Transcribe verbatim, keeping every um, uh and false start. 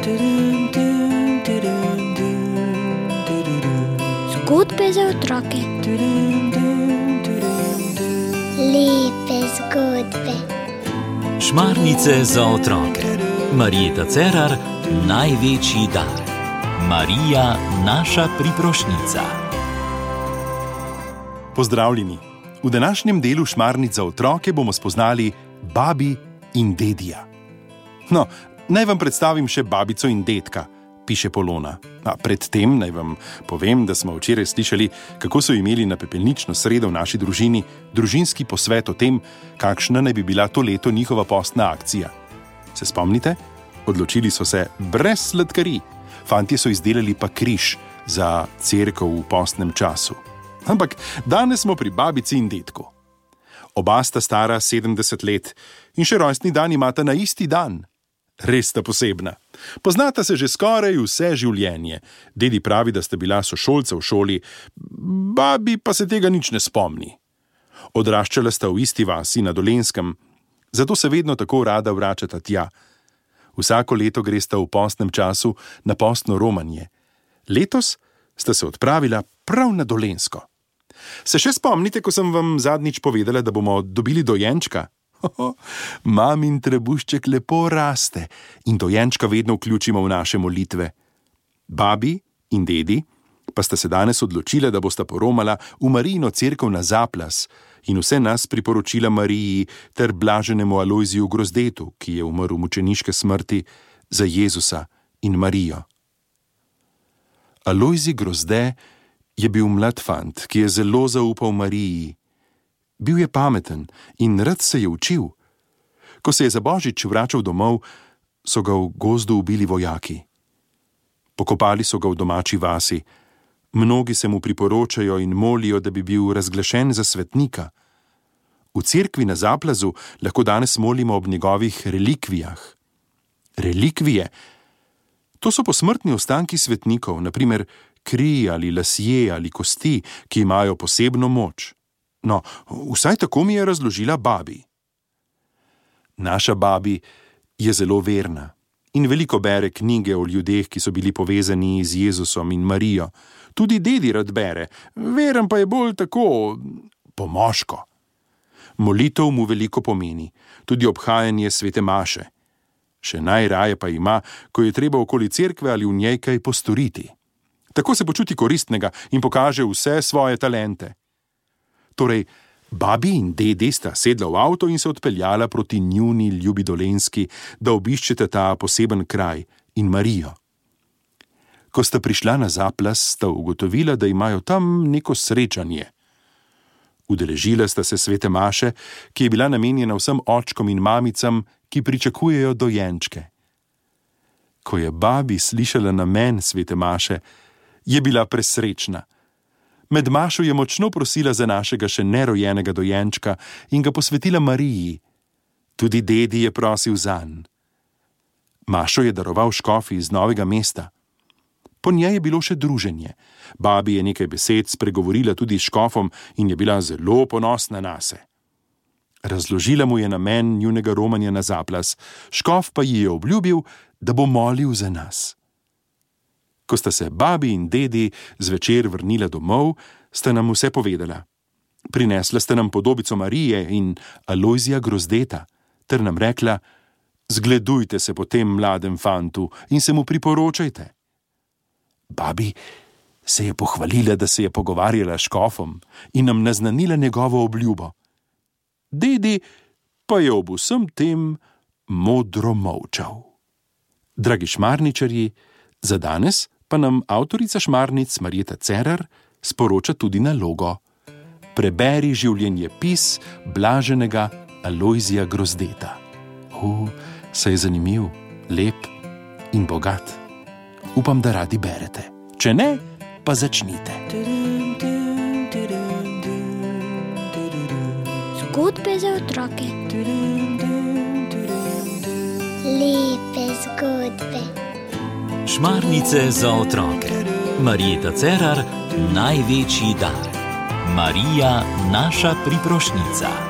Zgodbe za otroke. Lepe zgodbe. Šmarnice za otroke. Marjeta Cerar, največji dar. Marija, naša priprošnica. Pozdravljeni. V današnjem delu Šmarnic za otroke bomo spoznali babi in dedija. No, naj vam predstavim še babico in dedka, piše Polona. A predtem naj vam povem, da smo včeraj slišali, kako so imeli na pepelnično sredo v naši družini družinski posvet o tem, kakšna naj bi bila to leto njihova postna akcija. Se spomnite? Odločili so se brez sladkarij. Fantje so izdelali pa križ za cerkev v postnem času. Ampak danes smo pri babici in dedku. Oba sta stara sedemdeset let in še rojstni dan imata na isti dan. Res sta posebna. Poznata se že skoraj vse življenje. Dedi pravi, da sta bila sošolca v šoli, babi pa se tega nič ne spomni. Odraščala sta v isti vasi na Dolenjskem, zato se vedno tako rada vračata tja. Vsako leto gresta v postnem času na postno romanje. Letos sta se odpravila prav na Dolenjsko. Se še spomnite, ko sem vam zadnjič povedala, da bomo dobili dojenčka? Hoho, mamin trebušček lepo raste in dojenčka vedno vključimo v naše molitve. Babi in dedi pa sta se danes odločila, da bosta poromala v Marijino cerkev na Zaplas in vse nas priporočila Mariji ter blaženemu Alojziju Grozdetu, ki je umrl mučeniške smrti za Jezusa in Marijo. Alojzij Grozde je bil mlad fant, ki je zelo zaupal Mariji. Bil je pameten in rad se je učil. Ko se je za božič vračal domov, so ga v gozdu ubili vojaki. Pokopali so ga v domači vasi. Mnogi se mu priporočajo in molijo, da bi bil razglašen za svetnika. V cerkvi na Zaplazu lahko danes molimo ob njegovih relikvijah. Relikvije? To so posmrtni ostanki svetnikov, na primer kri ali lasje ali kosti, ki imajo posebno moč. No, vsaj tako mi je razložila babi. Naša babi je zelo verna in veliko bere knjige o ljudeh, ki so bili povezani z Jezusom in Marijo. Tudi dedi rad bere, veren pa je bolj tako pomoško. Molitev mu veliko pomeni, tudi obhajanje svete maše. Še najraje pa ima, ko je treba okoli cerkve ali v njej kaj postoriti. Tako se počuti koristnega in pokaže vse svoje talente. Torej, babi in dedi sta sedla v avto in se odpeljala proti njuni ljubi Dolenjski, da obiščete ta poseben kraj in Marijo. Ko sta prišla na Zaplas, sta ugotovila, da imajo tam neko srečanje. Udeležila sta se svete maše, ki je bila namenjena vsem očkom in mamicam, ki pričakujejo dojenčke. Ko je babi slišala namen svete maše, je bila presrečna. Med mašo je močno prosila za našega še nerojenega dojenčka in ga posvetila Mariji. Tudi dedi je prosil zanj. Mašo je daroval škof iz Novega mesta. Po njej je bilo še druženje. Babi je nekaj besed spregovorila tudi s škofom in je bila zelo ponosna nase. Razložila mu je namen njunega romanja na Zaplas, škof pa ji je obljubil, da bo molil za nas. Ko sta se babi in dedi zvečer vrnila domov, sta nam vse povedala. Prinesla sta nam podobico Marije in Alojzija Grozdeta, ter nam rekla, zgledujte se po tem mladem fantu in se mu priporočajte. Babi se je pohvalila, da se je pogovarjala s škofom in nam naznanila njegovo obljubo. Dedi pa je ob vsem tem modro molčal. Dragi šmarničarji, za danes pa nam avtorica Šmarnic Marjeta Cerar sporoča tudi nalogo. Preberi življenjepis blaženega Alojzija Grozdeta. O, saj je zanimiv, lep in bogat. Upam, da radi berete. Če ne, pa začnite. Zgodbe za otroke. Lepe zgodbe. Šmarnice za otroke. Marjeta Cerar, največji dar. Marija, naša priprošnica.